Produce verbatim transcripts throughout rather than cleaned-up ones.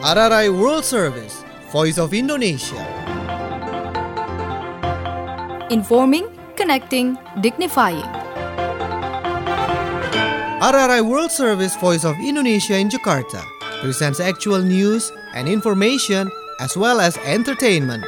R R I World Service, Voice of Indonesia. Informing, connecting, dignifying. R R I World Service, Voice of Indonesia in Jakarta presents actual news and information as well as entertainment.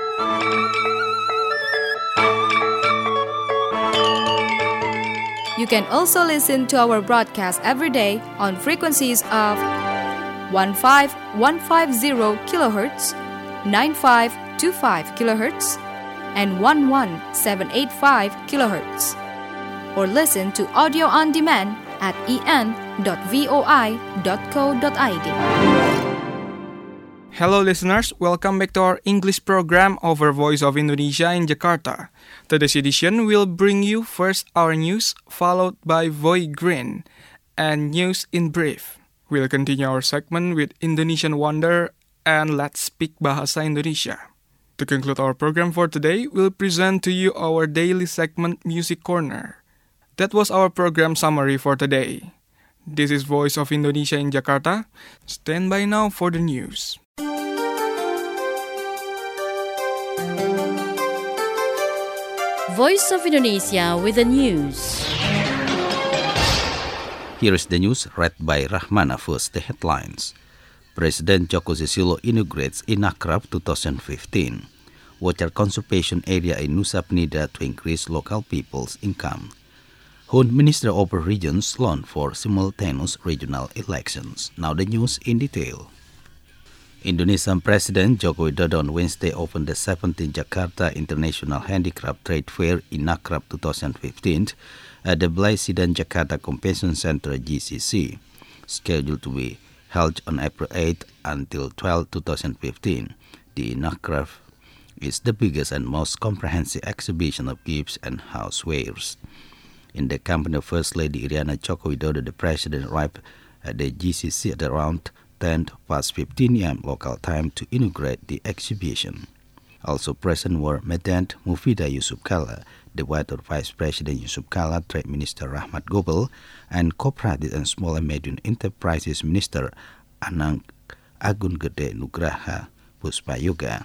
You can also listen to our broadcast every day on frequencies of fifteen fifteen kilohertz, ninety-five twenty-five kilohertz, and eleven seven eighty-five kilohertz. Or listen to audio on demand at e n dot voi dot co dot i d. Hello listeners, welcome back to our English program over Voice of Indonesia in Jakarta. Today's edition will bring you first our news, followed by Voice Green and News in Brief. We'll continue our segment with Indonesian Wonder and Let's Speak Bahasa Indonesia. To conclude our program for today, we'll present to you our daily segment Music Corner. That was our program summary for today. This is Voice of Indonesia in Jakarta. Stand by now for the news. Voice of Indonesia with the news. Here is the news read by Rahmana. First, the headlines. President Joko Susilo inaugurates Inakrab twenty fifteen. Water conservation area in Nusa Penida to increase local people's income. Hun Minister of Regions launched for simultaneous regional elections. Now the news in detail. Indonesian President Joko Widodo on Wednesday opened the seventeenth Jakarta International Handicraft Trade Fair Inakrab twenty fifteen at the Blaisidan Jakarta Convention Center G C C, scheduled to be held on April eighth until twelfth, twenty fifteen. The Inakrab is the biggest and most comprehensive exhibition of gifts and housewares. In the company of First Lady Iriana Joko Widodo, the President arrived at the G C C at around ten past fifteen a m local time to inaugurate the exhibition. Also present were Medan Mufidah Yusuf Kalla, the wife of Vice President Yusuf Kalla, Trade Minister Rahmat Gobel, and Cooperative and Small and Medium Enterprises Minister Anang Agun Gede Nugraha Puspayoga.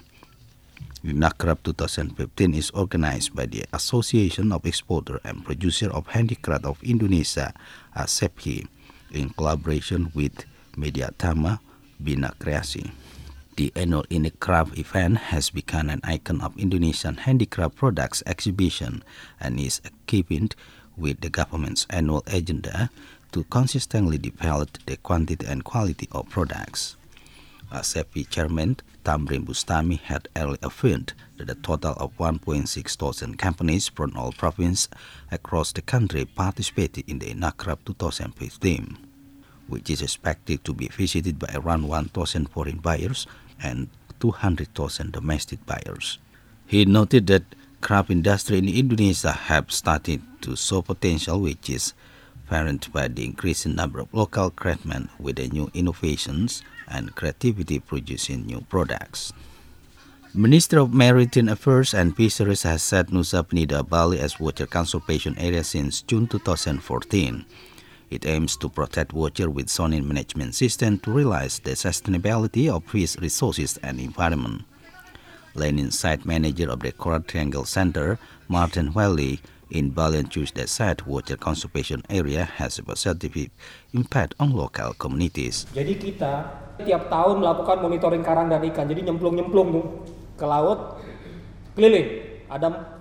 Inakrab twenty fifteen is organized by the Association of Exporter and Producer of Handicraft of Indonesia, ASEPHI, in collaboration with Media Tama Bina Kreasi. The annual Inakrab event has become an icon of Indonesian handicraft products exhibition and is keeping with the government's annual agenda to consistently develop the quantity and quality of products. ASEPHI Chairman Tamrin Bustami had earlier affirmed that a total of one point six thousand companies from all provinces across the country participated in the Inakrab twenty fifteen. Which is expected to be visited by around one thousand foreign buyers and two hundred thousand domestic buyers. He noted that craft industry in Indonesia have started to show potential, which is apparent by the increasing number of local craftsmen with the new innovations and creativity producing new products. Minister of Maritime Affairs and Fisheries has set Nusa Penida, Bali as water conservation area since June twenty fourteen. It aims to protect water with zoning management system to realize the sustainability of fish resources and environment. Lenin site manager of the Coral Triangle Center, Martin Wiley, in Bali ensured that site water conservation area has a positive impact on local communities. Jadi kita tiap tahun melakukan monitoring karang dan ikan. Jadi nyemplung-nyemplung tuh ke laut keliling. Ada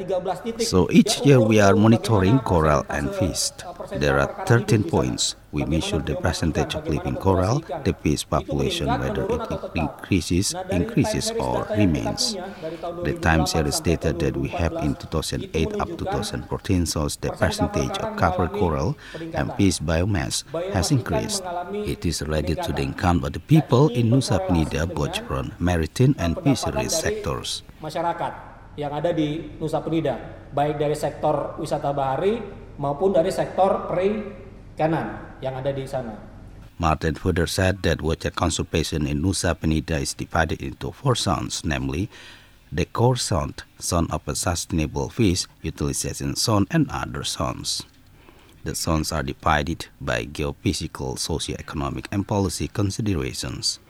So each year we are monitoring coral and fish. There are thirteen points. We measure the percentage of living coral, the fish population, whether it increases, increases or remains. The time series data that we have in two thousand eight up to twenty fourteen shows the percentage of covered coral and fish biomass has increased. It is related to the income of the people in Nusa Penida, both from maritime and fisheries sectors. Yang ada di Nusa Penida, baik dari sektor wisata bahari maupun dari sektor perikanan yang ada di sana. Martin further said that water conservation in Nusa Penida is divided into four zones, namely the core zone, zone of a sustainable fish utilization zone, and other zones. The zones are divided by geophysical, socio-economic, and policy considerations.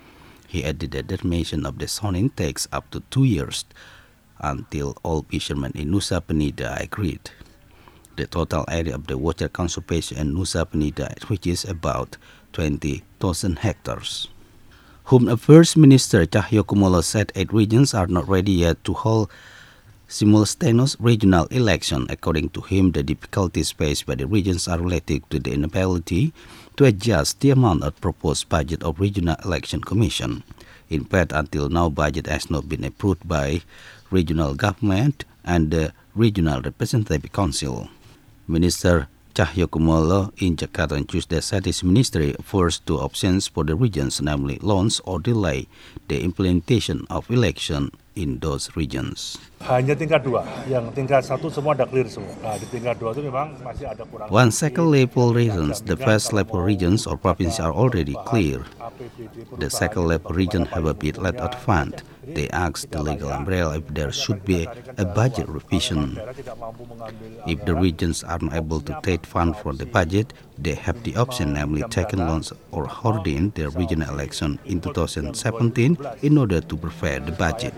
He added that the termination of the zoning takes up to two years until all fishermen in Nusa Penida agreed. The total area of the water conservation in Nusa Penida reaches about twenty thousand hectares. Home Affairs Minister Cahyokumolo said eight regions are not ready yet to hold simultaneous regional election. According to him, the difficulties faced by the regions are related to the inability to adjust the amount of proposed budget of Regional Election Commission. In fact, until now, budget has not been approved by regional government and the Regional Representative Council. Minister Cahyokumolo in Jakarta on Tuesday said his ministry offers two options for the regions, namely launch or delay the implementation of election in those regions. Hanya tingkat dua, yang tingkat satu semua ada clear semua. Nah, di tingkat dua itu memang masih ada kurang. One second level regions, the first level regions or provinces are already clear. The second level region have a bit left out fund. They asked the legal umbrella if there should be a budget revision. If the regions are not able to take fund from the budget, they have the option, namely taking loans or holding the regional election in two thousand seventeen in order to prepare the budget.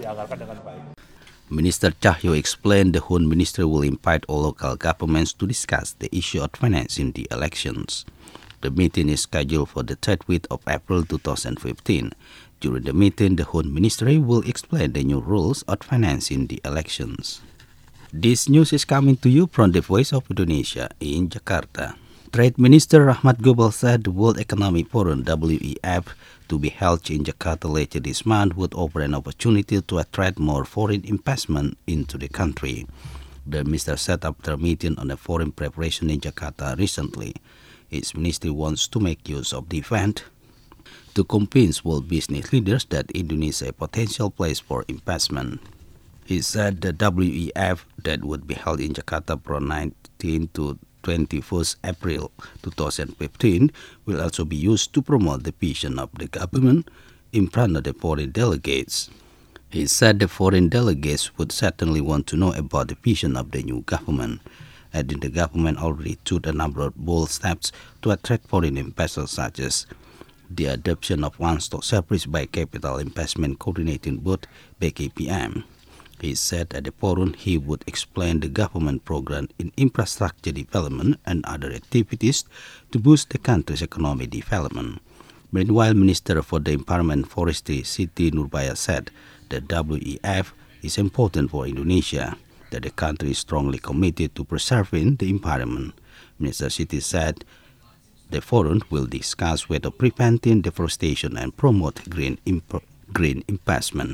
Minister Cahyo explained the Home Ministry will invite all local governments to discuss the issue of financing the elections. The meeting is scheduled for the third week of April two thousand fifteen. During the meeting, the Home Ministry will explain the new rules of financing the elections. This news is coming to you from the Voice of Indonesia in Jakarta. Trade Minister Rahmat Gobel said the World Economic Forum W E F to be held in Jakarta later this month would offer an opportunity to attract more foreign investment into the country. The minister said after a meeting on the foreign preparation in Jakarta recently, his ministry wants to make use of the event to convince world business leaders that Indonesia is a potential place for investment. He said the W E F that would be held in Jakarta from nineteenth to twenty-first April two thousand fifteen will also be used to promote the vision of the government in front of the foreign delegates. He said the foreign delegates would certainly want to know about the vision of the new government, adding the government already took a number of bold steps to attract foreign investors, such as the adoption of one-stop service by Capital Investment Coordinating Board B K P M. He said at the forum he would explain the government program in infrastructure development and other activities to boost the country's economic development. Meanwhile, Minister for the Environment and Forestry Siti Nurbaya said that W E F is important for Indonesia, that the country is strongly committed to preserving the environment. Minister Siti said the forum will discuss whether preventing deforestation and promote green, imp- green investment.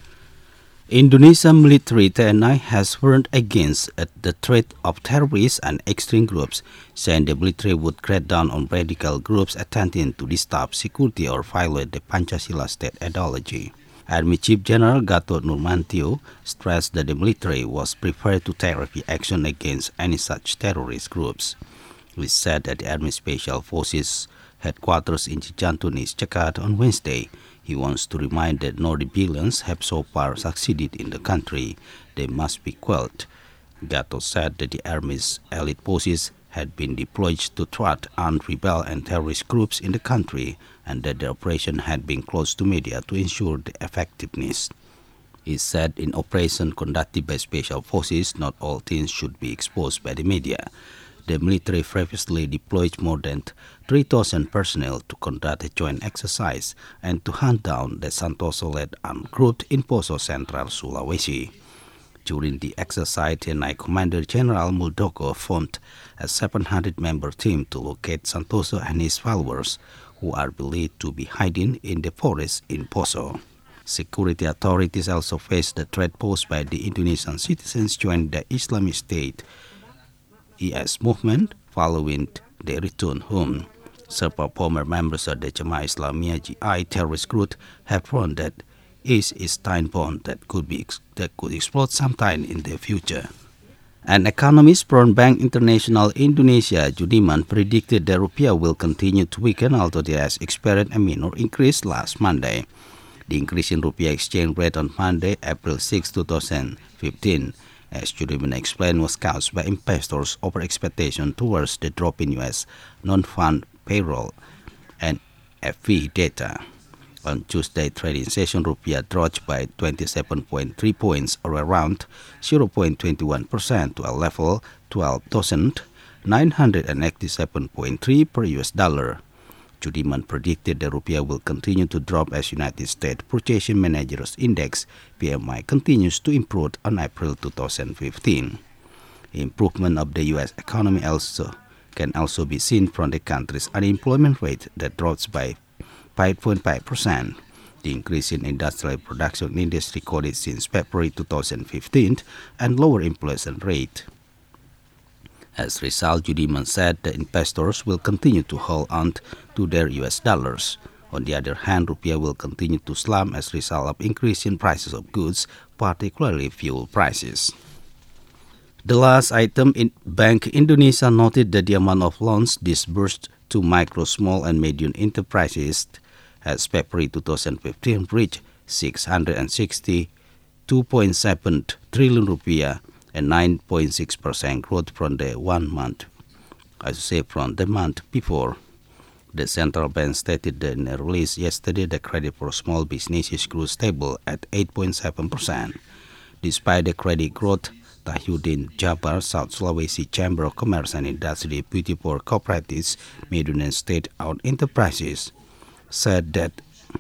Indonesian military T N I has warned against uh, the threat of terrorists and extreme groups, saying the military would crack down on radical groups attempting to disturb security or violate the Pancasila state ideology. Army Chief General Gatot Nurmantio stressed that the military was prepared to take rapid action against any such terrorist groups. He said that the Army Special Forces headquarters in Cijantunis, Jakarta on Wednesday. He wants to remind that no rebellions have so far succeeded in the country. They must be quelled. Gatot said that the Army's elite forces had been deployed to thwart armed rebel and terrorist groups in the country, and that the operation had been closed to media to ensure the effectiveness. He said in operation conducted by special forces, not all things should be exposed by the media. The military previously deployed more than three thousand personnel to conduct a joint exercise and to hunt down the Santoso-led armed group in Poso Central, Sulawesi. During the exercise, T N I Commander General Muldoko formed a seven hundred member team to locate Santoso and his followers, who are believed to be hiding in the forest in Poso. Security authorities also face the threat posed by the Indonesian citizens joining the Islamic State I S movement following their return home. Several former members of the Jemaah Islamiyah J I terrorist group have warned that it is time bomb that could be that could explode sometime in the future. An economist from Bank International Indonesia, Judiman, predicted the rupiah will continue to weaken, although it has experienced a minor increase last Monday. The increase in rupiah exchange rate on Monday, April sixth, twenty fifteen, as Judiman explained, was caused by investors' over-expectation towards the drop in U S non-farm payroll and F V data. On Tuesday trading session, rupiah dropped by twenty-seven point three points, or around zero point two one percent, to a level twelve thousand nine hundred eighty-seven point three per U S dollar. Judiman predicted the rupiah will continue to drop as United States Purchasing Managers Index (P M I) continues to improve on April two thousand fifteen. Improvement of the U S economy also can also be seen from the country's unemployment rate that drops by five point five percent. The increase in industrial production index recorded since February two thousand fifteen and lower inflation rate. As a result, Judiman said the investors will continue to hold on to their U S dollars. On the other hand, rupiah will continue to slump as a result of increasing prices of goods, particularly fuel prices. The last item, in Bank Indonesia noted that the amount of loans disbursed to micro, small, and medium enterprises as February two thousand fifteen reached six hundred sixty-two point seven trillion rupiah, and nine point six percent growth from the one month, I should say from the month before. The central bank stated in a release yesterday that credit for small businesses grew stable at eight point seven percent. Despite the credit growth, Tahyudin Jabar, South Sulawesi Chamber of Commerce and Industry Deputy for Cooperatives, Medium and State-owned Enterprises, said that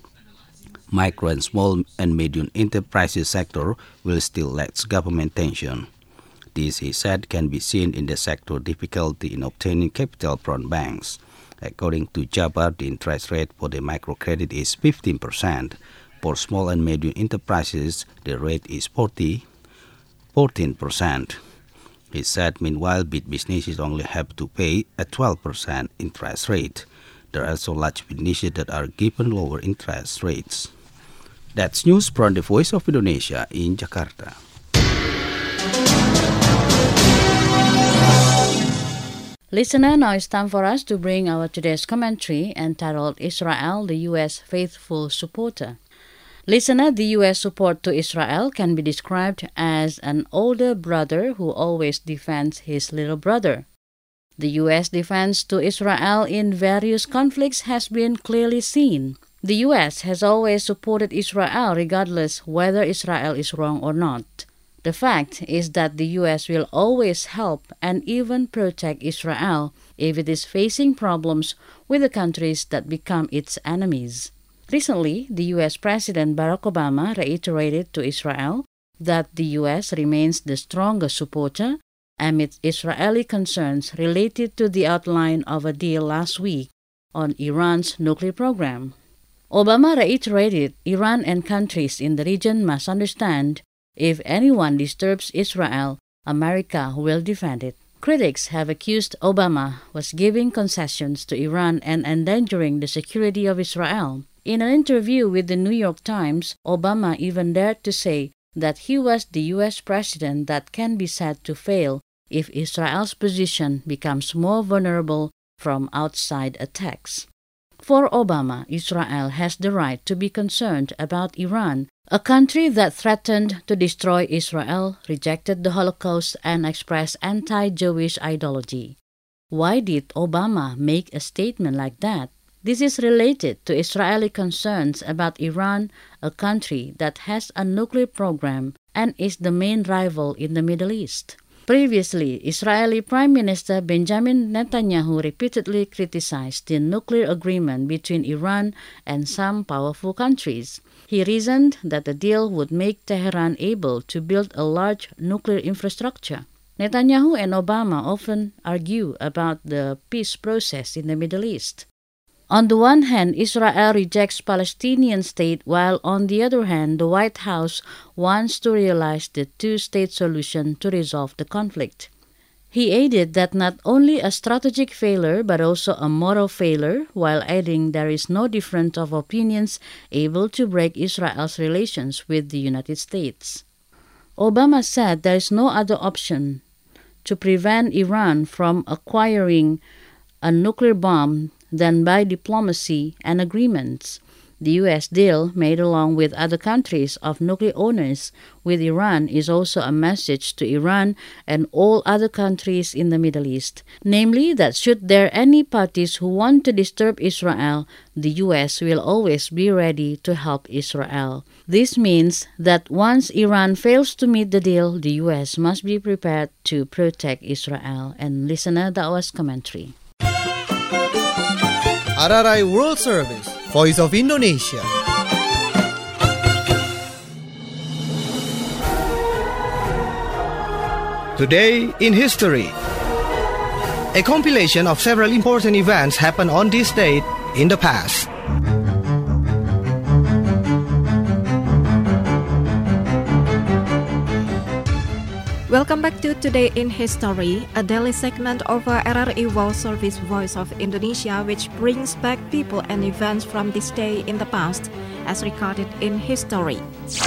micro and small and medium enterprises sector will still lack government attention. This, he said, can be seen in the sector difficulty in obtaining capital from banks. According to Jabar, the interest rate for the microcredit is fifteen percent. For small and medium enterprises, the rate is fourteen percent. He said, meanwhile, big businesses only have to pay a twelve percent interest rate. There are also large businesses that are given lower interest rates. That's news from the Voice of Indonesia in Jakarta. Listener, now it's time for us to bring our today's commentary entitled Israel, the U S Faithful Supporter. Listener, the U S support to Israel can be described as an older brother who always defends his little brother. The U S defense to Israel in various conflicts has been clearly seen. The U S has always supported Israel regardless whether Israel is wrong or not. The fact is that the U S will always help and even protect Israel if it is facing problems with the countries that become its enemies. Recently, the U S President Barack Obama reiterated to Israel that the U S remains the strongest supporter amid Israeli concerns related to the outline of a deal last week on Iran's nuclear program. Obama reiterated Iran and countries in the region must understand if anyone disturbs Israel, America will defend it. Critics have accused Obama was giving concessions to Iran and endangering the security of Israel. In an interview with the New York Times, Obama even dared to say that he was the U S president that can be said to fail if Israel's position becomes more vulnerable from outside attacks. For Obama, Israel has the right to be concerned about Iran, a country that threatened to destroy Israel, rejected the Holocaust, and expressed anti-Jewish ideology. Why did Obama make a statement like that? This is related to Israeli concerns about Iran, a country that has a nuclear program and is the main rival in the Middle East. Previously, Israeli Prime Minister Benjamin Netanyahu repeatedly criticized the nuclear agreement between Iran and some powerful countries. He reasoned that the deal would make Tehran able to build a large nuclear infrastructure. Netanyahu and Obama often argue about the peace process in the Middle East. On the one hand, Israel rejects Palestinian state, while on the other hand, the White House wants to realize the two-state solution to resolve the conflict. He added that not only a strategic failure but also a moral failure, while adding there is no difference of opinions able to break Israel's relations with the United States. Obama said there is no other option to prevent Iran from acquiring a nuclear bomb than by diplomacy and agreements. The U S deal, made along with other countries of nuclear owners with Iran, is also a message to Iran and all other countries in the Middle East, namely that should there any parties who want to disturb Israel, the U S will always be ready to help Israel. This means that once Iran fails to meet the deal, the U S must be prepared to protect Israel. And listener, that was commentary. R R I World Service, Voice of Indonesia. Today in History. A compilation of several important events happened on this date in the past. Welcome back to Today in History, a daily segment of R R I World Service Voice of Indonesia, which brings back people and events from this day in the past, as recorded in history.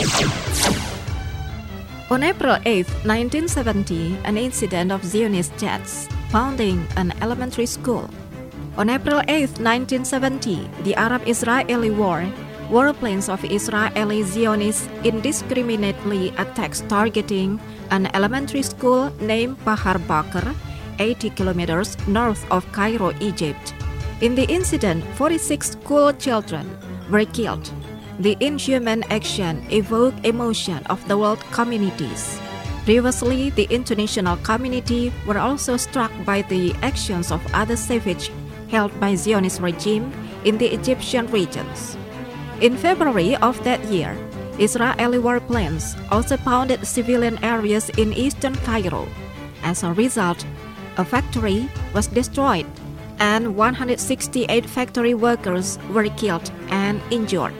On April eighth, nineteen seventy, an incident of Zionist jets bombing an elementary school. On April eighth, nineteen seventy, the Arab-Israeli War, warplanes of Israeli Zionists indiscriminately attacked targeting an elementary school named Bahar Bakr, eighty kilometers north of Cairo, Egypt. In the incident, forty-six school children were killed. The inhuman action evoked emotion of the world communities. Previously, the international community were also struck by the actions of other savage held by Zionist regime in the Egyptian regions. In February of that year, Israeli warplanes also pounded civilian areas in eastern Cairo. As a result, a factory was destroyed and one hundred sixty-eight factory workers were killed and injured.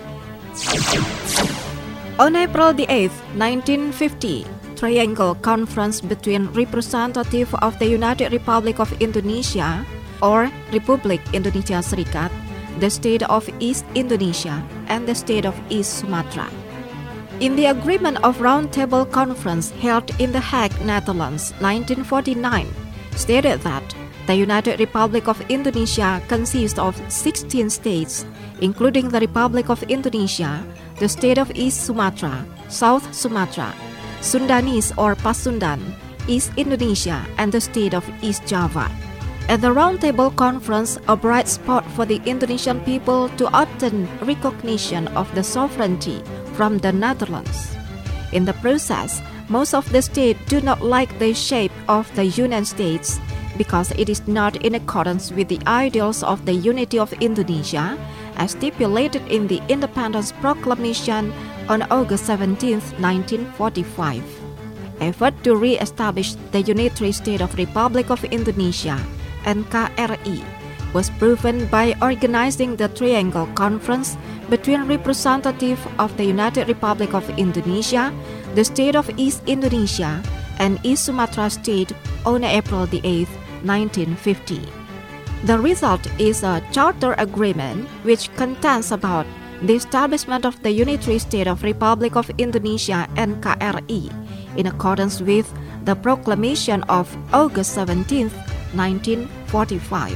On April the eighth, nineteen fifty, Triangle Conference between representatives of the United Republic of Indonesia or Republik Indonesia Serikat, the state of East Indonesia, and the state of East Sumatra. In the Agreement of Round Table Conference held in The Hague, Netherlands, nineteen forty-nine, stated that the United Republic of Indonesia consists of sixteen states, including the Republic of Indonesia, the state of East Sumatra, South Sumatra, Sundanese or Pasundan, East Indonesia, and the state of East Java. At the Roundtable Conference, a bright spot for the Indonesian people to obtain recognition of the sovereignty from the Netherlands. In the process, most of the states do not like the shape of the United States because it is not in accordance with the ideals of the unity of Indonesia as stipulated in the Independence Proclamation on August seventeenth, nineteen forty-five. Effort to re-establish the unitary state of Republic of Indonesia, N K R I, was proven by organizing the Triangle Conference between representatives of the United Republic of Indonesia, the state of East Indonesia, and East Sumatra State on April the eighth, nineteen fifty. The result is a charter agreement which contains about the establishment of the unitary state of Republic of Indonesia, N K R I, in accordance with the proclamation of August seventeenth, nineteen forty-five.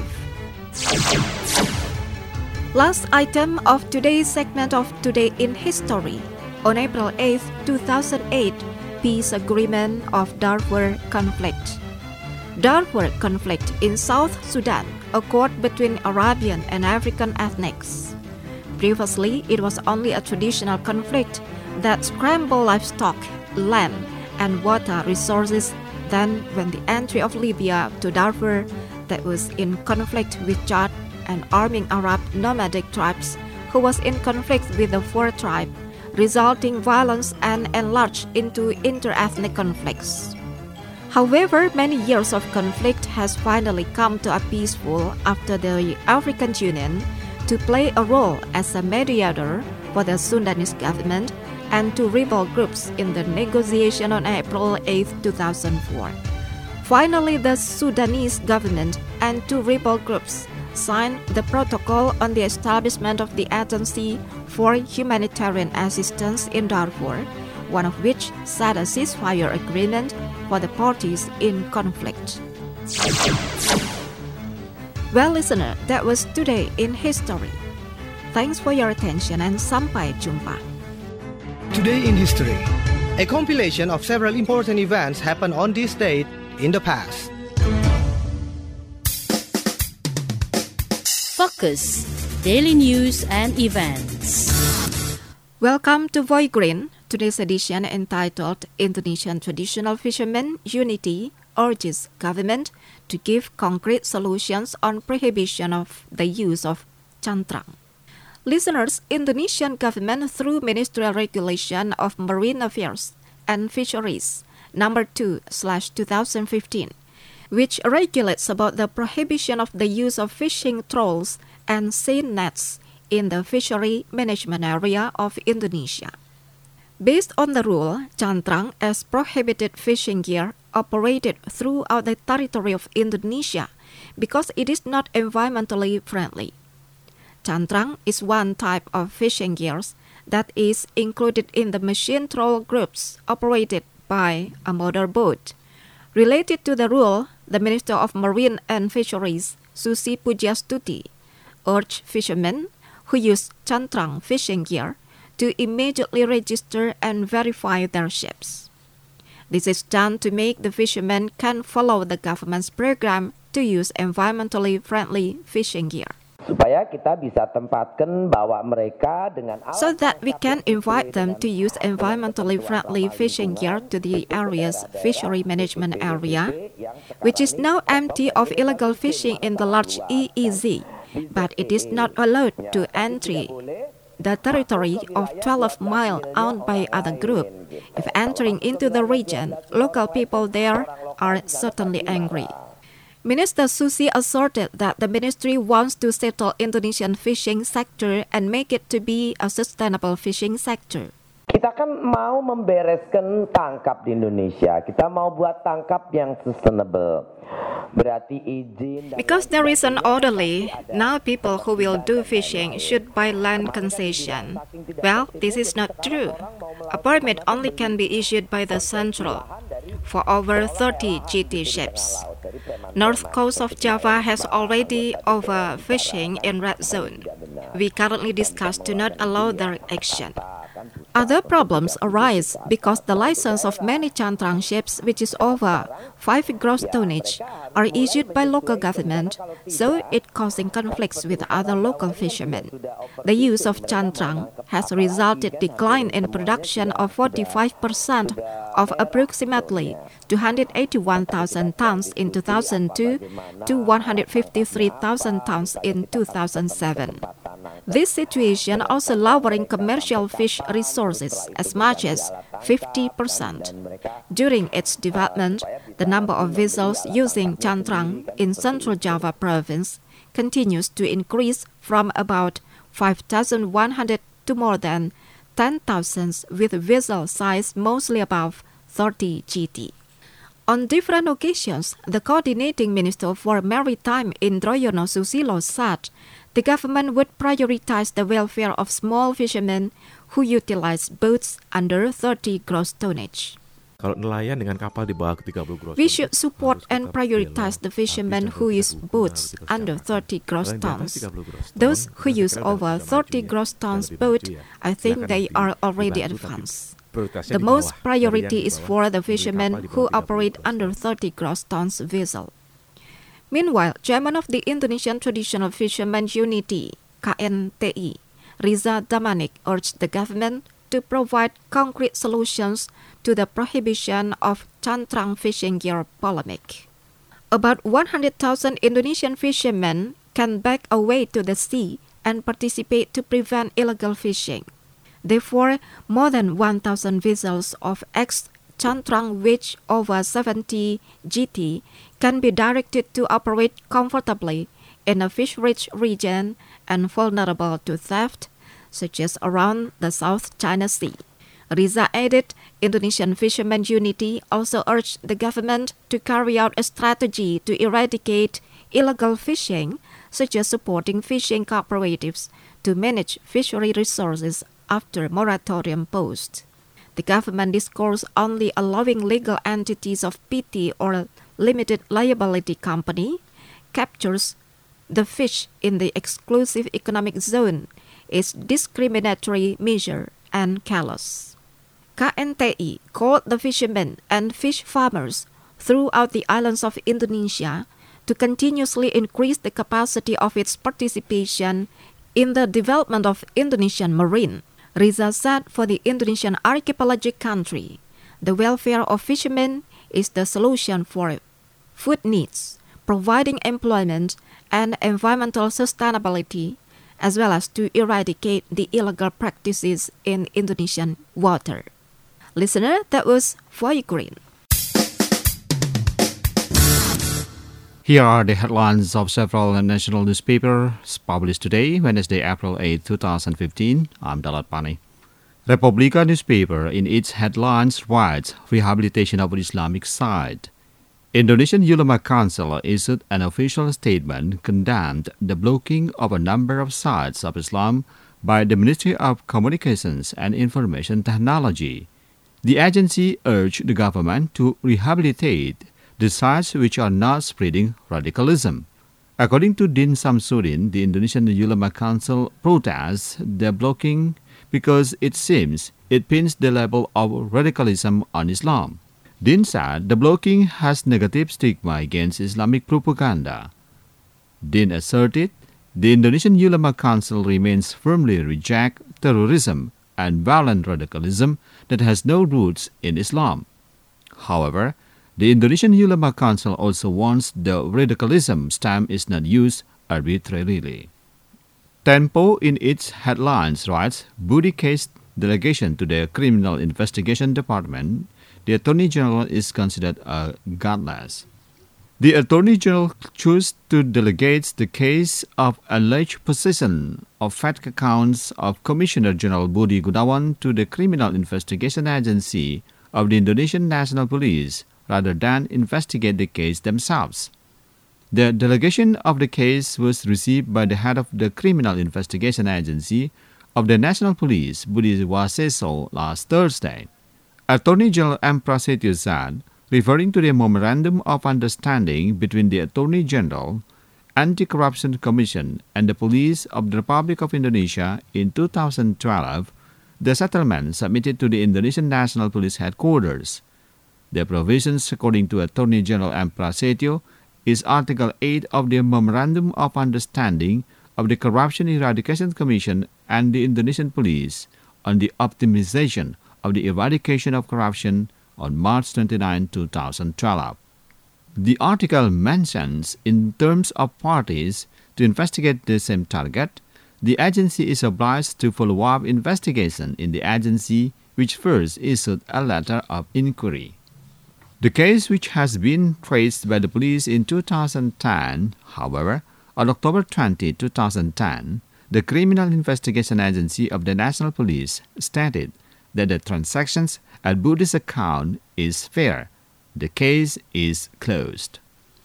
Last item of today's segment of Today in History. On April eighth, two thousand eight, Peace Agreement of Darfur Conflict. Darfur conflict in South Sudan occurred between Arabian and African ethnics. Previously, it was only a traditional conflict that scrambled livestock, land, and water resources. Then, when the entry of Libya to Darfur that was in conflict with Chad and arming Arab nomadic tribes who was in conflict with the four tribe, resulting violence and enlarged into inter-ethnic conflicts. However, many years of conflict has finally come to a peaceful after the African Union to play a role as a mediator for the Sudanese government and two rebel groups in the negotiation on April eighth, two thousand four. Finally, the Sudanese government and two rebel groups signed the protocol on the establishment of the Agency for Humanitarian Assistance in Darfur, one of which set a ceasefire agreement for the parties in conflict. Well, listener, that was Today in History. Thanks for your attention and sampai jumpa. Today in History, a compilation of several important events happened on this date in the past. Focus, daily news and events. Welcome to Voice Green, today's edition entitled Indonesian Traditional Fishermen Unity urges government to give concrete solutions on prohibition of the use of cantrang. Listeners, Indonesian government through Ministerial Regulation of Marine Affairs and Fisheries number two slash twenty fifteen, which regulates about the prohibition of the use of fishing trawls and seine nets in the fishery management area of Indonesia. Based on the rule, cantrang as prohibited fishing gear operated throughout the territory of Indonesia because it is not environmentally friendly. Cantrang is one type of fishing gears that is included in the machine trawl groups operated by a motor boat. Related to the rule, the Minister of Marine and Fisheries, Susi Pujastuti, urged fishermen who use cantrang fishing gear to immediately register and verify their ships. This is done to make the fishermen can follow the government's program to use environmentally friendly fishing gear. Supaya kita bisa tempatkan bawa mereka dengan so that we can invite them to use environmentally friendly fishing gear to the area's fishery management area, which is now empty of illegal fishing in the large E E Z, but it is not allowed to entry the territory of twelve mile owned by other group. If entering into the region, local people there are certainly angry. Minister Susi asserted that the ministry wants to settle Indonesian fishing sector and make it to be a sustainable fishing sector. Kita kan mau membereskan tangkap di Indonesia. Kita mau buat tangkap yang sustainable. Berarti izin. Because there is an orderly, now people who will do fishing should buy land concession. Well, this is not true. A permit only can be issued by the central for over thirty G T ships. North coast of Java has already overfishing in red zone. We currently discuss to not allow their action. Other problems arise because the license of many cantrang ships, which is over five gross tonnage, are issued by local government, so it causing conflicts with other local fishermen. The use of cantrang has resulted decline in production of forty-five percent of approximately two hundred eighty-one thousand tons in two thousand two to one hundred fifty-three thousand tons in two thousand seven. This situation also lowering commercial fish resources as much as fifty percent. During its development, the number of vessels using cantrang in Central Java province continues to increase from about five thousand one hundred to more than ten thousand with vessel size mostly above thirty G T. On different occasions, the coordinating minister for maritime Indroyono Susilo said the government would prioritize the welfare of small fishermen who utilize boats under thirty gross tonnage. We should support and prioritize the fishermen who use boats under thirty gross tons. Those who use over thirty gross tons boat, I think they are already advanced. The most priority is for the fishermen who operate under thirty gross tons vessel. Meanwhile, Chairman of the Indonesian Traditional Fishermen Unity, K N T I, Riza Damanik urged the government to provide concrete solutions to the prohibition of cantrang fishing gear polemic. About one hundred thousand Indonesian fishermen can back away to the sea and participate to prevent illegal fishing. Therefore, more than one thousand vessels of ex-cantrang which over seventy G T can be directed to operate comfortably in a fish-rich region and vulnerable to theft, such as around the South China Sea. Riza added, Indonesian Fishermen Unity also urged the government to carry out a strategy to eradicate illegal fishing, such as supporting fishing cooperatives to manage fishery resources after moratorium post. The government discourse only allowing legal entities of P T or limited liability company captures the fish in the exclusive economic zone is discriminatory measure and callous. K N T I called the fishermen and fish farmers throughout the islands of Indonesia to continuously increase the capacity of its participation in the development of Indonesian marine. Riza said for the Indonesian archipelagic country, the welfare of fishermen is the solution for food needs, providing employment and environmental sustainability, as well as to eradicate the illegal practices in Indonesian water. Listener, that was Voice Green. Here are the headlines of several national newspapers published today, Wednesday, April eighth, twenty fifteen. I'm Dalat Pani. Republika newspaper in its headlines writes Rehabilitation of an Islamic Site. Indonesian Ulama Council issued an official statement condemned the blocking of a number of sites of Islam by the Ministry of Communications and Information Technology. The agency urged the government to rehabilitate the sites which are not spreading radicalism. According to Din Samsudin, the Indonesian Ulama Council protests the blocking because it seems it pins the label of radicalism on Islam. Din said the blocking has negative stigma against Islamic propaganda. Din asserted the Indonesian Ulama Council remains firmly reject terrorism and violent radicalism that has no roots in Islam. However, the Indonesian Ulama Council also warns the radicalism stamp is not used arbitrarily. Tempo in its headlines writes Budi case delegation to the Criminal Investigation Department. The Attorney General is considered a godless. The Attorney General chose to delegate the case of alleged possession of fake accounts of Commissioner General Budi Gunawan to the Criminal Investigation Agency of the Indonesian National Police rather than investigate the case themselves. The delegation of the case was received by the head of the Criminal Investigation Agency of the National Police, Budi Waseso, last Thursday. Attorney General M. Prasetyo said, referring to the Memorandum of Understanding between the Attorney General, Anti-Corruption Commission, and the Police of the Republic of Indonesia in two thousand twelve, the settlement submitted to the Indonesian National Police Headquarters. The provisions, according to Attorney General M. Prasetyo, is Article eight of the Memorandum of Understanding of the Corruption Eradication Commission and the Indonesian Police on the optimization of the eradication of corruption on March twenty-ninth, two thousand twelve. The article mentions, in terms of parties to investigate the same target, the agency is obliged to follow up investigation in the agency which first issued a letter of inquiry. The case, which has been traced by the police in two thousand ten, however, on October twentieth, two thousand ten, the Criminal Investigation Agency of the National Police stated that the transactions at Budi's account is fair. The case is closed.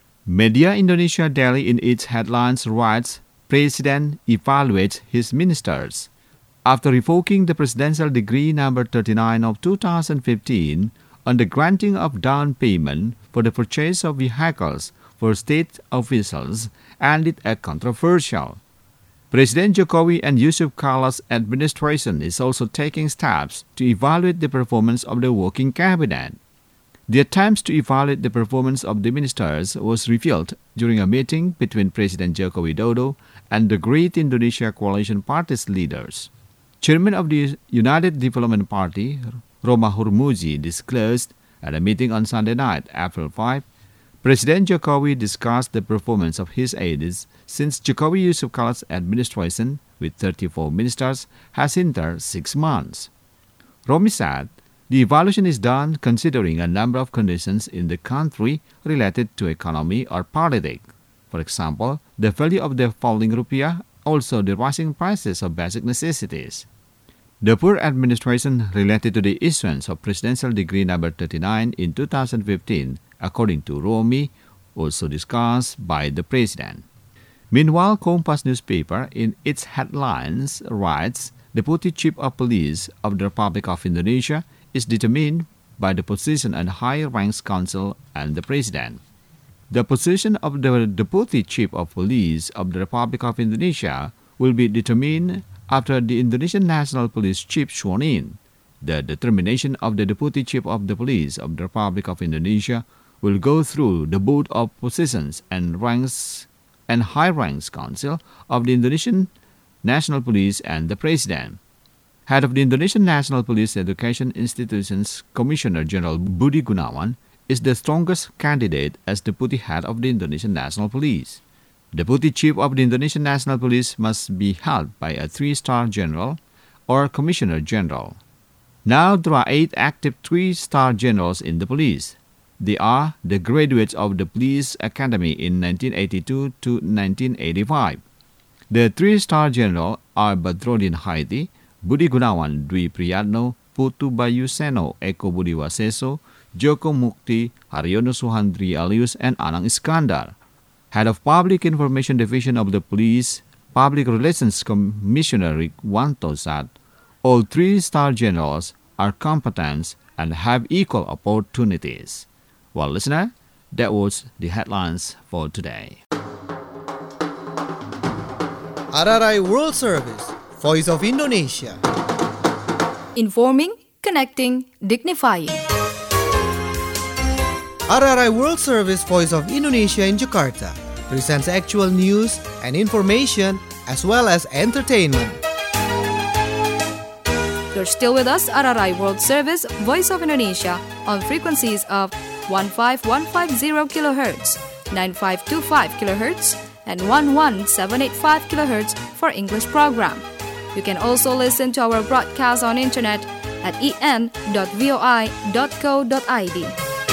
Media Indonesia Daily in its headlines writes, President evaluates his ministers. After revoking the Presidential Decree number thirty-nine of two thousand fifteen, on the granting of down payment for the purchase of vehicles for state officials and it a controversial. President Jokowi and Yusuf Kala's administration is also taking steps to evaluate the performance of the working cabinet. The attempts to evaluate the performance of the ministers was revealed during a meeting between President Joko Widodo and the Great Indonesia Coalition Party's leaders. Chairman of the United Development Party, Roma Hurmuzi, disclosed at a meeting on Sunday night, April fifth, President Jokowi discussed the performance of his aides since Jokowi Yusuf Kala's administration, with thirty-four ministers, has entered six months. Romi said, the evaluation is done considering a number of conditions in the country related to economy or politics. For example, the value of the falling rupiah, also the rising prices of basic necessities. The poor administration related to the issuance of Presidential Decree number thirty-nine in two thousand fifteen, according to Romi, also discussed by the President. Meanwhile, Kompas newspaper in its headlines writes, Deputy Chief of Police of the Republic of Indonesia is determined by the position and higher ranks council and the President. The position of the Deputy Chief of Police of the Republic of Indonesia will be determined after the Indonesian National Police Chief sworn in. The determination of the Deputy Chief of the Police of the Republic of Indonesia will go through the Board of Positions and Ranks and High Ranks Council of the Indonesian National Police and the President. Head of the Indonesian National Police Education Institutions, Commissioner General Budi Gunawan, is the strongest candidate as Deputy Head of the Indonesian National Police. Deputy Chief of the Indonesian National Police must be held by a three-star general or Commissioner General. Now there are eight active three-star generals in the police. They are the graduates of the Police Academy in nineteen eighty-two to nineteen eighty-five. The three-star general are Badrodin Haiti, Budi Gunawan Dwi Priyatno, Putu Bayu Seno, Eko Budi Waseso, Joko Mukti, Haryono Suhandri Alius, and Anang Iskandar. Head of Public Information Division of the Police, Public Relations Commissioner Rikwanto said, all three-star generals are competent and have equal opportunities. Well, listener, that was the headlines for today. R R I World Service, Voice of Indonesia. Informing, connecting, dignifying. R R I World Service, Voice of Indonesia in Jakarta presents actual news and information as well as entertainment. You're still with us, R R I World Service, Voice of Indonesia, on frequencies of one five one five zero kilohertz, nine five two five kilohertz, and one one seven eight five kilohertz for English program. You can also listen to our broadcast on internet at e n dot voi dot co dot i d.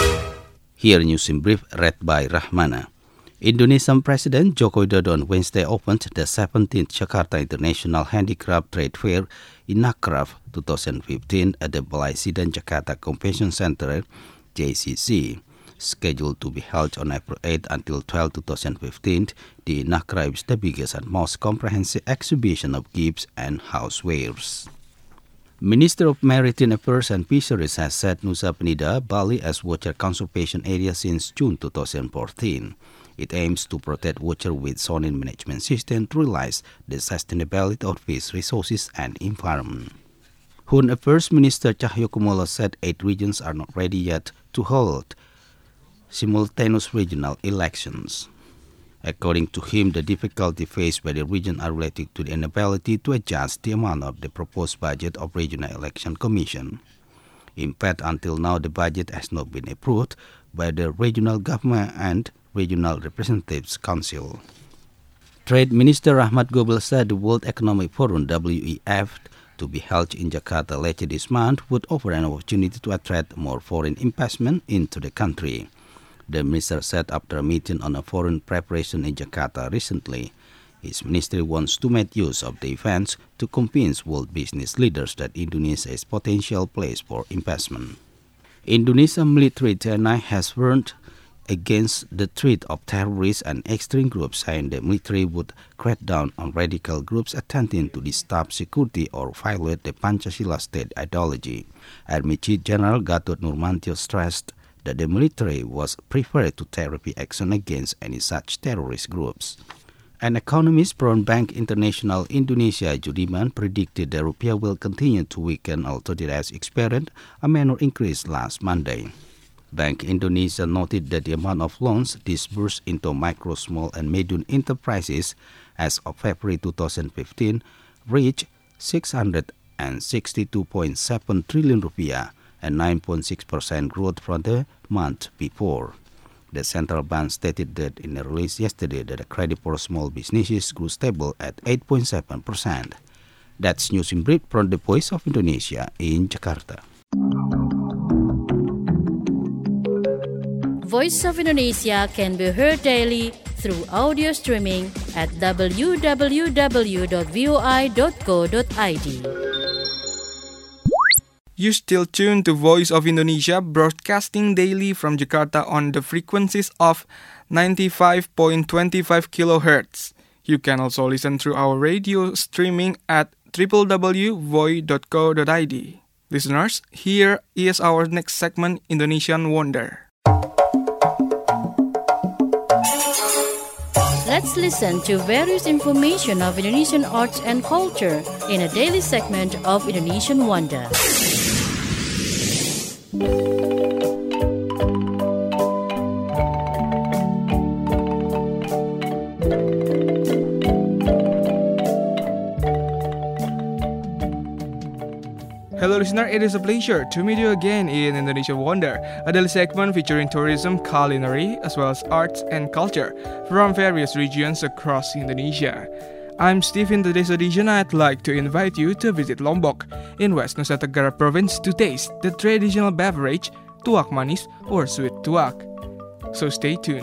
Here news in brief read by Rahmana. Indonesian President Joko Widodo on Wednesday opened the seventeenth Jakarta International Handicraft Trade Fair in Nakraf twenty fifteen at the Balaisidan Jakarta Convention Center, J C C. Scheduled to be held on April eighth until twelfth, twenty fifteen, the Nakraf is the biggest and most comprehensive exhibition of gifts and housewares. Minister of Maritime Affairs and Fisheries has set Nusa Penida, Bali as water conservation area since June twenty fourteen. It aims to protect water with zoning management system to realize the sustainability of fish resources and environment. Home Affairs Minister Cahyokumolo said eight regions are not ready yet to hold simultaneous regional elections. According to him, the difficulty faced by the region are related to the inability to adjust the amount of the proposed budget of Regional Election Commission. In fact, until now, the budget has not been approved by the regional government and Regional Representatives Council. Trade Minister Rahmat Gobel said the World Economic Forum W E F to be held in Jakarta later this month would offer an opportunity to attract more foreign investment into the country. The minister said after a meeting on a foreign preparation in Jakarta recently, his ministry wants to make use of the events to convince world business leaders that Indonesia is a potential place for investment. Indonesian military tonight has warned against the threat of terrorists and extreme groups, saying the military would crack down on radical groups attempting to disturb security or violate the Pancasila state ideology. Army Chief General Gatot Nurmantio stressed that the military was prepared to therapy action against any such terrorist groups. An economist from Bank International Indonesia, Judiman, predicted the rupiah will continue to weaken, although it has experienced a minor increase last Monday. Bank Indonesia noted that the amount of loans disbursed into micro, small, and medium enterprises as of February twenty fifteen reached six hundred sixty-two point seven trillion rupiah, and nine point six percent growth from the month before. The central bank stated that in a release yesterday that the credit for small businesses grew stable at eight point seven percent. That's news in brief from the Voice of Indonesia in Jakarta. Voice of Indonesia can be heard daily through audio streaming at w w w dot voi dot co dot i d. You still tuned to Voice of Indonesia, broadcasting daily from Jakarta on the frequencies of ninety-five point two five kilohertz. You can also listen through our radio streaming at w w w dot voi dot co dot i d. Listeners, here is our next segment, Indonesian Wonder. let's listen to various information of Indonesian arts and culture in a daily segment of Indonesian Wonder. Hello listener, it is a pleasure to meet you again in Indonesian Wonder, a daily segment featuring tourism, culinary, as well as arts and culture from various regions across Indonesia. I'm Steve. In today's edition, I'd like to invite you to visit Lombok in West Nusa Tenggara Province to taste the traditional beverage tuak manis or sweet tuak. So stay tuned.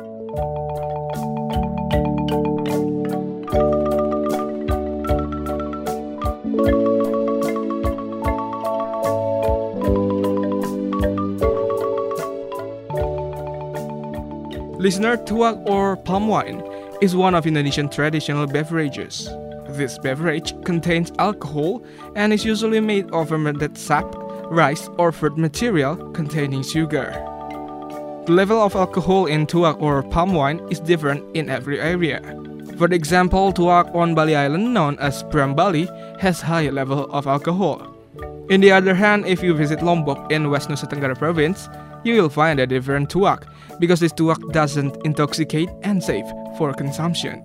Listener, tuak or palm wine is one of Indonesian traditional beverages. This beverage contains alcohol and is usually made of fermented sap, rice, or fruit material containing sugar. The level of alcohol in tuak or palm wine is different in every area. For example, tuak on Bali Island, known as Pram Bali, has high level of alcohol. On the other hand, if you visit Lombok in West Nusa Tenggara Province, you will find a different tuak, because this tuak doesn't intoxicate and safe for consumption.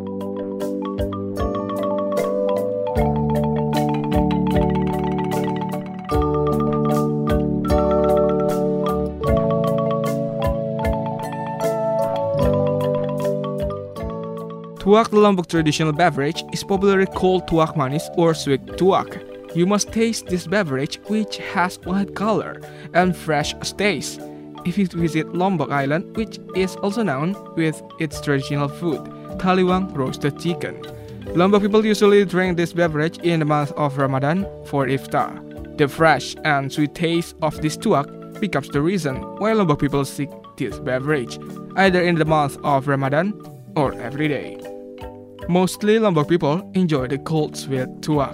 Tuak, the Lombok traditional beverage, is popularly called tuak manis or sweet tuak. You must taste this beverage, which has white color and fresh taste, if you visit Lombok Island, which is also known with its traditional food, taliwang roasted chicken. Lombok people usually drink this beverage in the month of Ramadan for iftar. The fresh and sweet taste of this tuak becomes the reason why Lombok people seek this beverage, either in the month of Ramadan or every day. Mostly Lombok people enjoy the cold sweet tuak.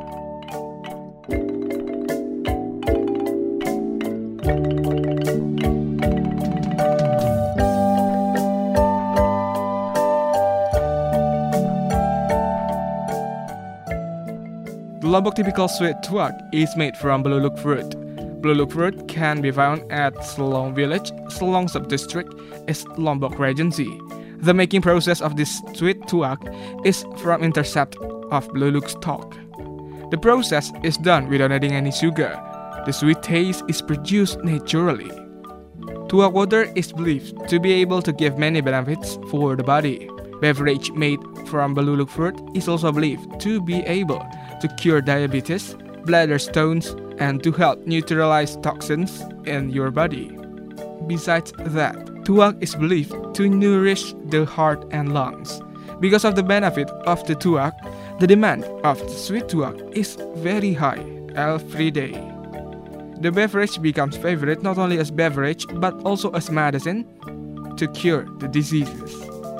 The Lombok typical sweet tuak is made from beluluk fruit. Beluluk fruit can be found at Selong Village, Selong Subdistrict, East Lombok Regency. The making process of this sweet tuak is from intercept of beluluk stalk. The process is done without adding any sugar. The sweet taste is produced naturally. Tuak water is believed to be able to give many benefits for the body. Beverage made from beluluk fruit is also believed to be able to cure diabetes, bladder stones, and to help neutralize toxins in your body. Besides that, tuak is believed to nourish the heart and lungs. Because of the benefit of the tuak, the demand of the sweet tuak is very high every day. The beverage becomes favorite not only as beverage but also as medicine to cure the diseases.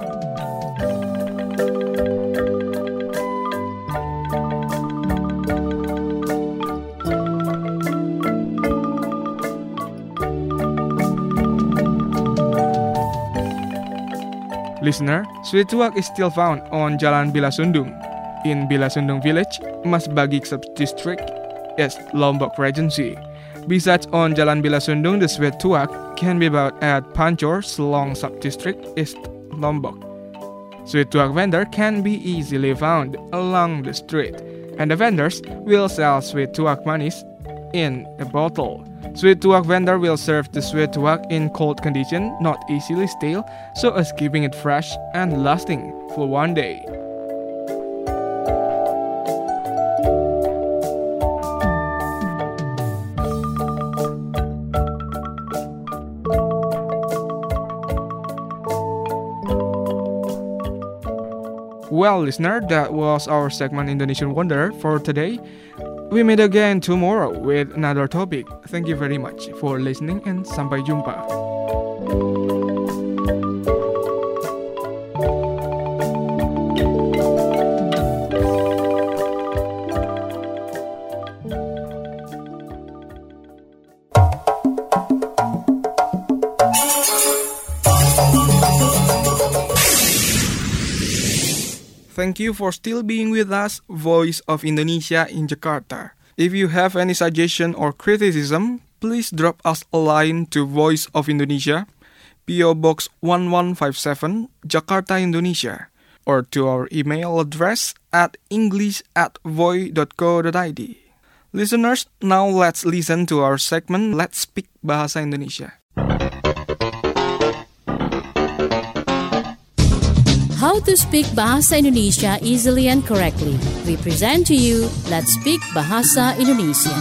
Listener, sweet tuak is still found on Jalan Bilasundung in Bilasundung Village, Masbagik Subdistrict, East Lombok Regency. Besides on Jalan Bilasundung, the sweet tuak can be bought at Pancor, Selong Subdistrict, East Lombok. Sweet tuak vendor can be easily found along the street, and the vendors will sell sweet tuak manis in a bottle. Sweet tuak vendor will serve the sweet tuak in cold condition, not easily stale, so as keeping it fresh and lasting for one day. Well, listener, that was our segment Indonesian Wonder for today. We meet again tomorrow with another topic. Thank you very much for listening and sampai jumpa. Thank you for still being with us, Voice of Indonesia in Jakarta. If you have any suggestion or criticism, please drop us a line to Voice of Indonesia, P O Box one one five seven, Jakarta, Indonesia, or to our email address at english at voi dot co dot id. Listeners, now let's listen to our segment Let's Speak Bahasa Indonesia. How to speak Bahasa Indonesia easily and correctly. We present to you Let's Speak Bahasa Indonesia.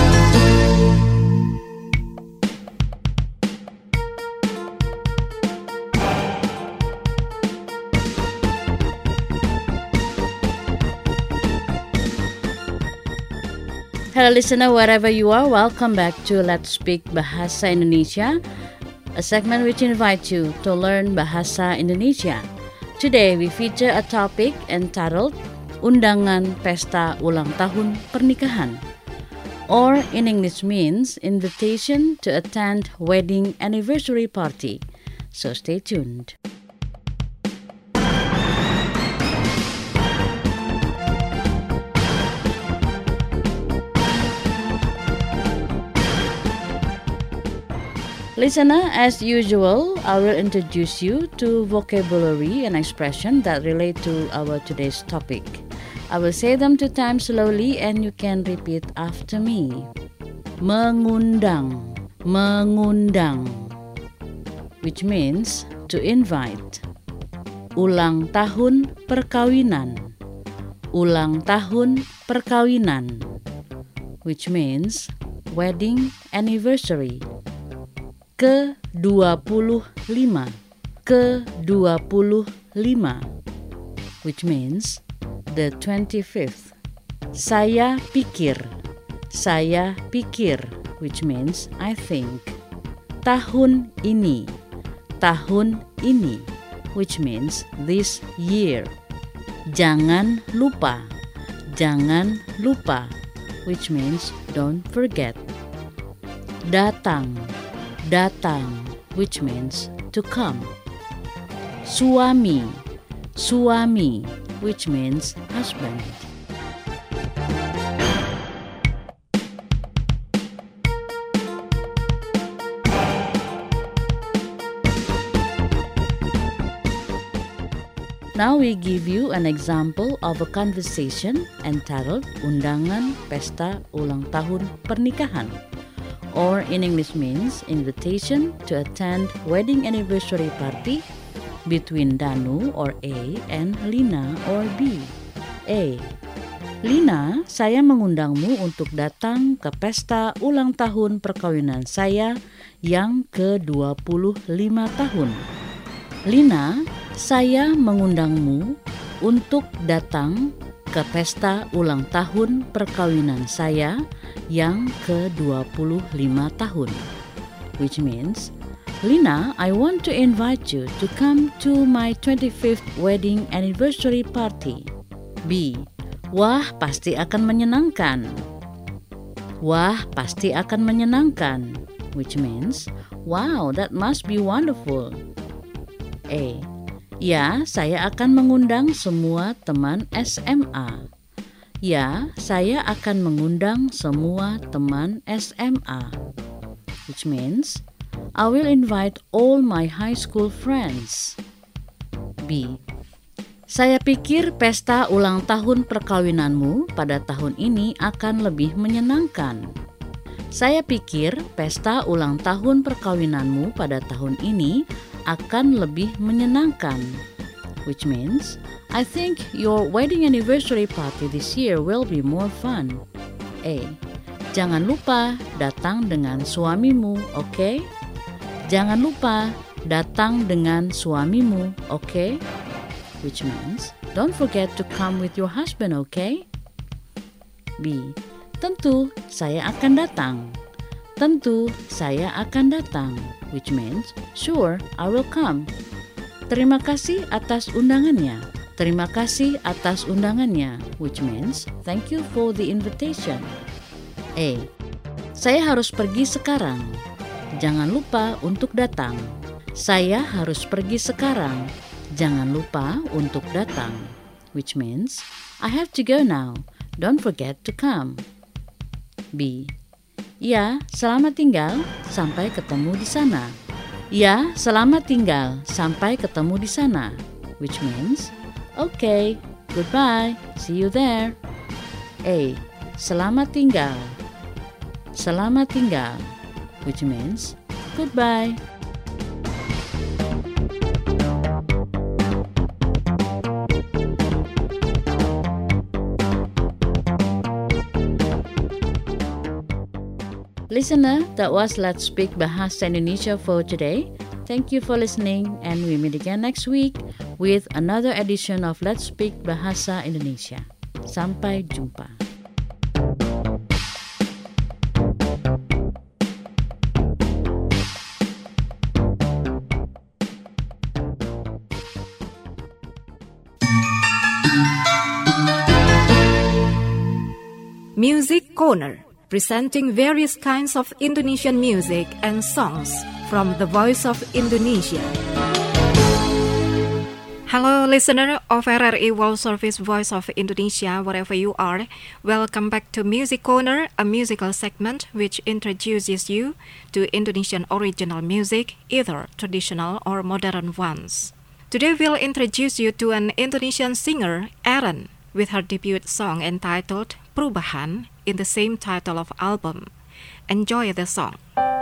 Hello listener, wherever you are, welcome back to Let's Speak Bahasa Indonesia, a segment which invites you to learn Bahasa Indonesia. Today we feature a topic entitled Undangan Pesta Ulang Tahun Pernikahan, or in English means invitation to attend wedding anniversary party. So stay tuned. Listener, as usual, I will introduce you to vocabulary and expression that relate to our today's topic. I will say them two times slowly and you can repeat after me. Mengundang, mengundang, which means to invite. Ulang tahun perkawinan, ulang tahun perkawinan, which means wedding anniversary. ke dua puluh lima, ke dua puluh lima, which means the twenty-fifth. Saya pikir, saya pikir, which means I think. Tahun ini, tahun ini, which means this year. Jangan lupa, jangan lupa, which means don't forget. Datang, datang, which means to come. Suami, suami, which means husband. Now we give you an example of a conversation entitled Undangan Pesta Ulang Tahun Pernikahan, or in English means invitation to attend wedding anniversary party between Danu or A and Lina or B. A. Lina, saya mengundangmu untuk datang ke pesta ulang tahun perkawinan saya yang ke dua puluh lima tahun. Lina, saya mengundangmu untuk datang ke pesta ulang tahun perkawinan saya yang ke dua puluh lima tahun. Which means, Lina, I want to invite you to come to my twenty-fifth wedding anniversary party. B. Wah, pasti akan menyenangkan. Wah, pasti akan menyenangkan. Which means, wow, that must be wonderful. A. Ya, saya akan mengundang semua teman S M A. Ya, saya akan mengundang semua teman S M A. Which means, I will invite all my high school friends. B. Saya pikir pesta ulang tahun perkawinanmu pada tahun ini akan lebih menyenangkan. Saya pikir pesta ulang tahun perkawinanmu pada tahun ini akan lebih menyenangkan. Which means, I think your wedding anniversary party this year will be more fun. A. Jangan lupa datang dengan suamimu, oke? Okay? Jangan lupa datang dengan suamimu, oke? Okay? Which means, don't forget to come with your husband, okay? B. Tentu saya akan datang. Tentu saya akan datang. Which means, sure, I will come. Terima kasih atas undangannya. Terima kasih atas undangannya. Which means, thank you for the invitation. A. Saya harus pergi sekarang. Jangan lupa untuk datang. Saya harus pergi sekarang. Jangan lupa untuk datang. which means I have to go now. Don't forget to come. B. Ya, selamat tinggal, sampai ketemu di sana. Ya, selamat tinggal, sampai ketemu di sana, which means okay, goodbye, see you there. A. Selamat tinggal. Selamat tinggal, which means goodbye. Listener, that was Let's Speak Bahasa Indonesia for today. Thank you for listening, and we meet again next week with another edition of Let's Speak Bahasa Indonesia. Sampai jumpa. Music Corner, presenting various kinds of Indonesian music and songs from the Voice of Indonesia. Hello listener of R R I World Service Voice of Indonesia, wherever you are. Welcome back to Music Corner, a musical segment which introduces you to Indonesian original music, either traditional or modern ones. Today we'll introduce you to an Indonesian singer, Aaron, with her debut song entitled Perubahan in the same title of album. Enjoy the song.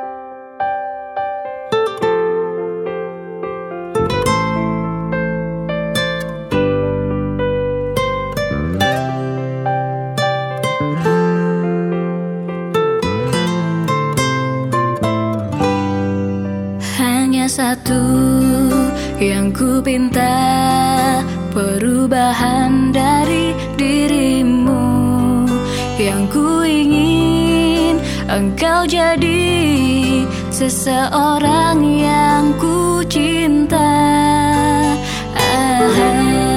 Hanya satu yang ku pinta, perubahan dari dirimu. Yang ku ingin engkau jadi seseorang yang ku cinta. Ah.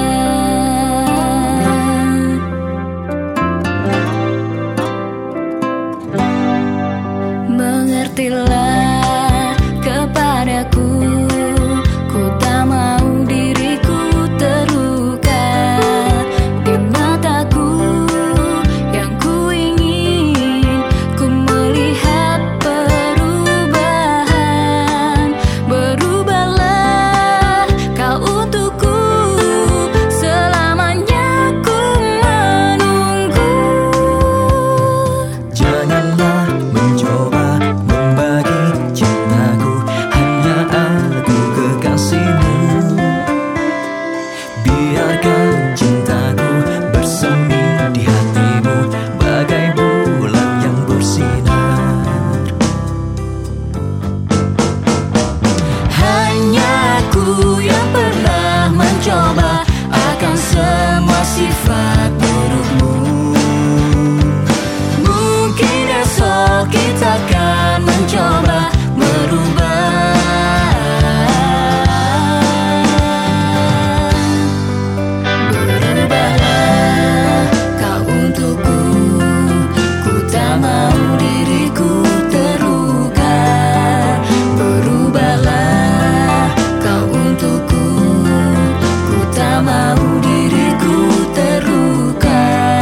Mengertilah kepadaku, ku tak mau diriku terluka di mataku. Yang ku ingin ku melihat perubahan. Berubahlah kau untukku, selamanya ku menunggu. Janganlah mencoba membagi cintaku, hanya aku kekasihmu. Biarkan cintaku bersemi di hatimu, bagai bulan yang bersinar. Hanya aku yang pernah mencoba akan semua sifat burukmu. Mungkin esok kita akan mencoba merubah. Berubahlah kau untukku, ku tak mau diriku terluka. Berubahlah kau untukku, ku tak mau diriku terluka.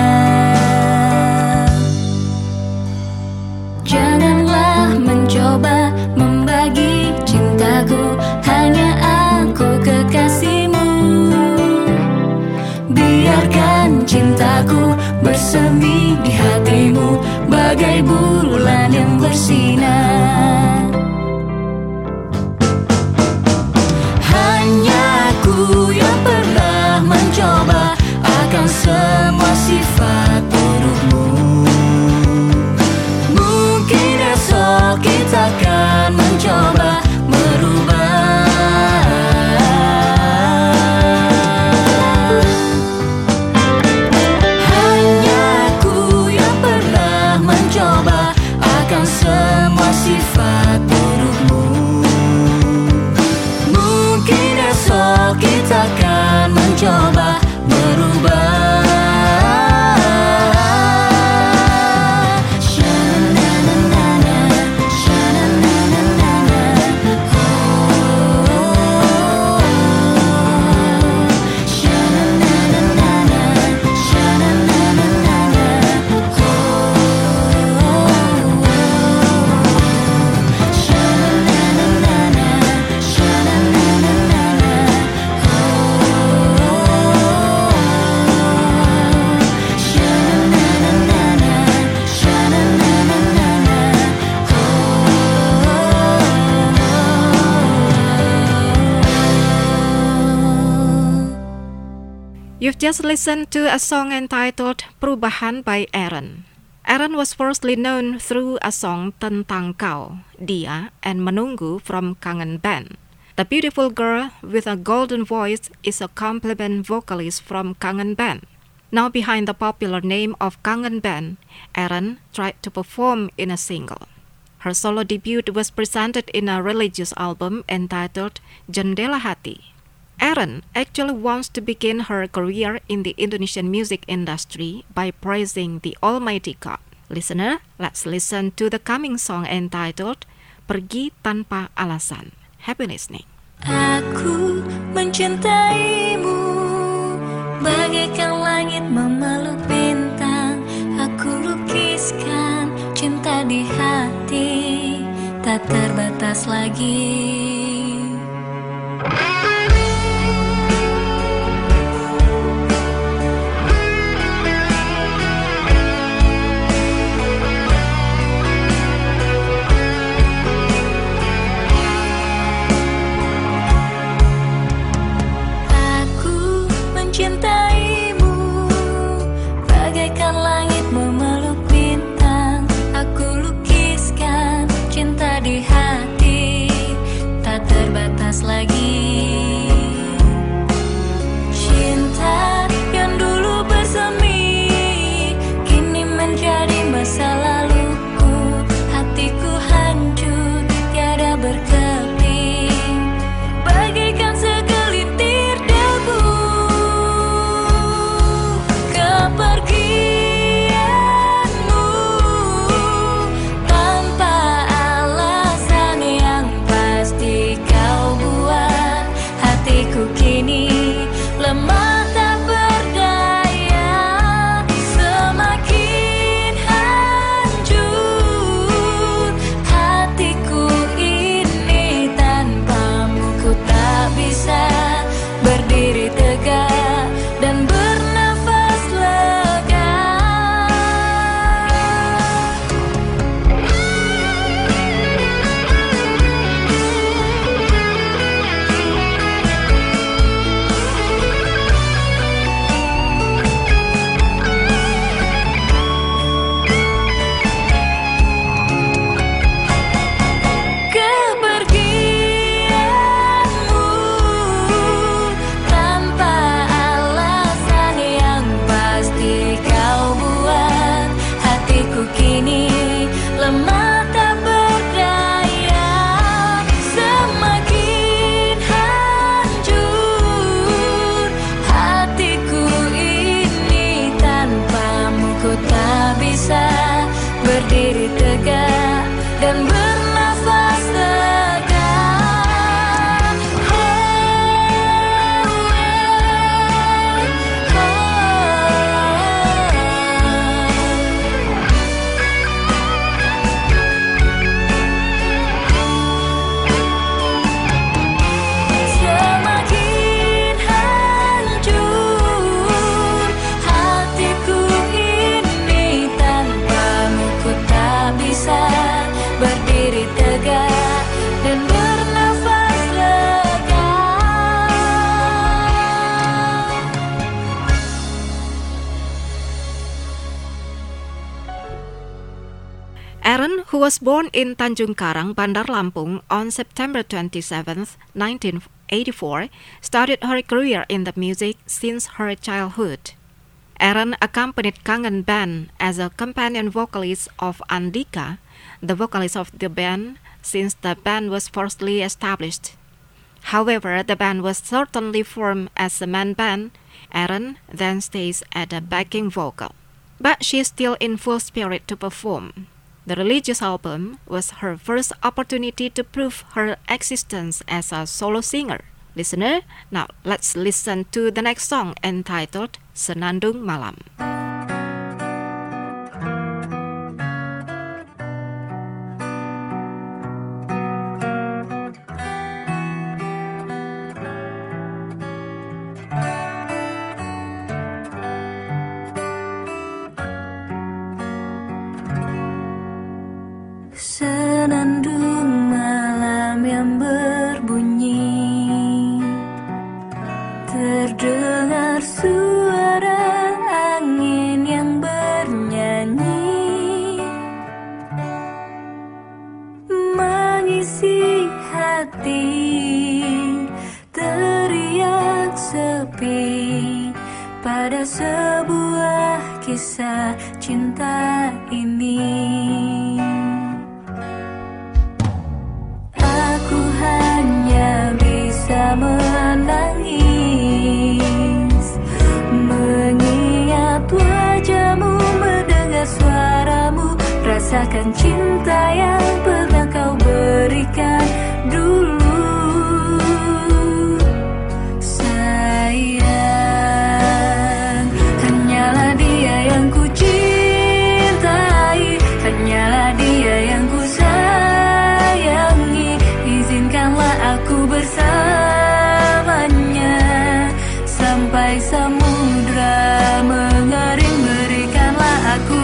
Janganlah mencoba membagi cintaku, hanya aku kekasihmu. Biarkan cintaku bersemi di hatimu, bagai bulan yang bersinar. Hanya aku yang pernah mencoba akan semua sifat burukmu. Mungkin esok kita akan mencoba merubah. Hanya aku yang pernah mencoba akan semua sifat burukmu. Mungkin esok kita akan mencoba merubah. Na na You've just listened to a song entitled Perubahan by Aaron. Aaron was firstly known through a song Tentang Kau, Dia, and Menunggu from Kangen Band. The beautiful girl with a golden voice is a complement vocalist from Kangen Band. Now behind the popular name of Kangen Band, Aaron tried to perform in a single. Her solo debut was presented in a religious album entitled Jendela Hati. Aaron actually wants to begin her career in the Indonesian music industry by praising the Almighty God. Listener, let's listen to the coming song entitled Pergi Tanpa Alasan. Happy listening. Aku mencintaimu bagaikan langit memeluk bintang. Aku lukiskan cinta di hati, tak terbatas lagi. Aaron, who was born in Tanjung Karang, Bandar Lampung on September twenty-seventh, nineteen eighty-four, started her career in the music since her childhood. Aaron accompanied Kangen Band as a companion vocalist of Andika, the vocalist of the band, since the band was firstly established. However, the band was certainly formed as a man band. Aaron then stays at the backing vocal. But she is still in full spirit to perform. The religious album was her first opportunity to prove her existence as a solo singer. Listener, now let's listen to the next song entitled Senandung Malam. Senandung malam yang berbunyi terdengar suara angin yang bernyanyi, mengisi hati, teriak sepi pada sebuah kisah cinta ini. Aku hanya bisa menangis, mengingat wajahmu, mendengar suaramu, rasakan cinta yang pernah kau berikan dulu. Sayang, hanyalah dia yang ku cintai, hanyalah dia yang ku sayangi. Izinkanlah aku bersamanya sampai samudra mengering. Berikanlah aku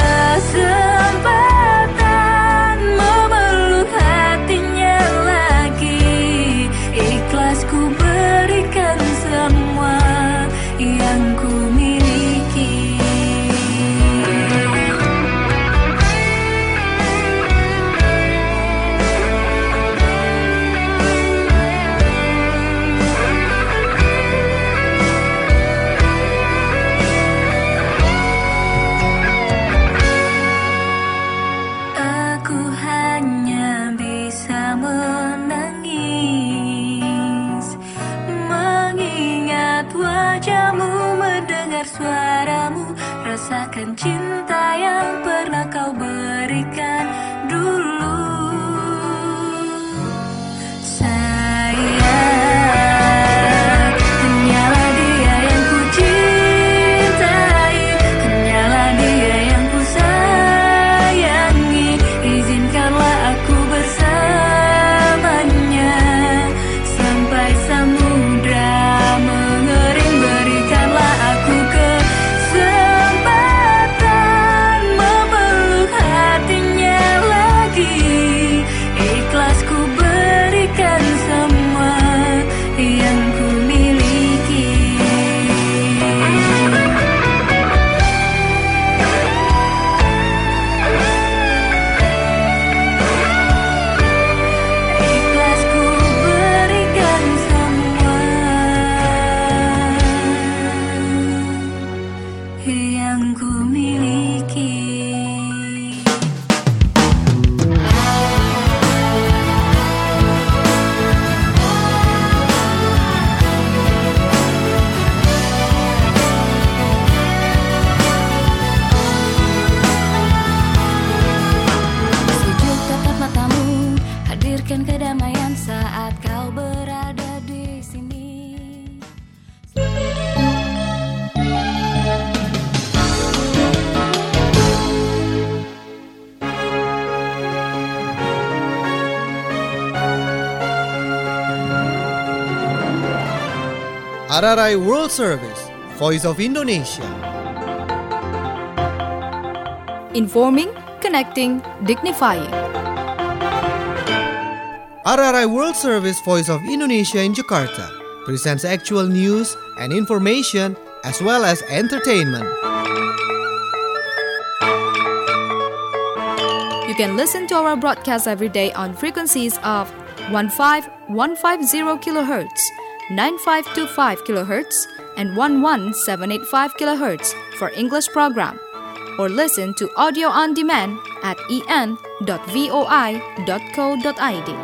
kesempatan memeluk hatinya lagi. Ikhlas ku berikan semua yang ku miliki. Aku hanya bisa menangis, mengingat wajahmu, mendengar suaramu, rasakan cinta yang pernah kau berikan dulu. Sayang, hanyalah dia yang ku cintai, hanyalah dia yang ku sayangi. Izinkanlah aku bersamanya sampai samudra mengering. Berikanlah aku kesempatan memeluk hatinya lagi. Ikhlas ku berikan semua yang ku miliki. Ikhlas ku berikan semua yang ku miliki. Sejuk tatap matamu, hadirkan kedamaian saat kau berada di sini. R R I World Service, Voice of Indonesia. Informing, connecting, dignifying. R R I World Service, Voice of Indonesia in Jakarta presents actual news and information as well as entertainment. You can listen to our broadcast every day on frequencies of fifteen fifty kilohertz, ninety-five twenty-five kilohertz, and eleven seven eighty-five kilohertz for English program. Or listen to audio on demand at e n dot voi dot co dot i d.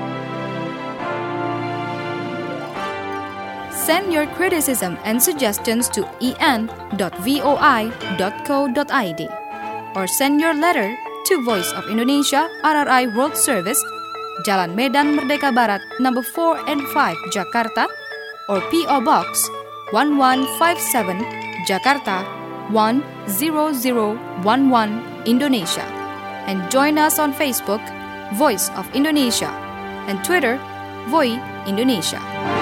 Send your criticism and suggestions to e n dot voi dot co dot i d or send your letter to Voice of Indonesia R R I World Service, Jalan Medan Merdeka Barat, number four and five, Jakarta, or P O Box one one five seven, Jakarta one zero zero one one, Indonesia. And join us on Facebook, Voice of Indonesia, and Twitter, Voi Indonesia.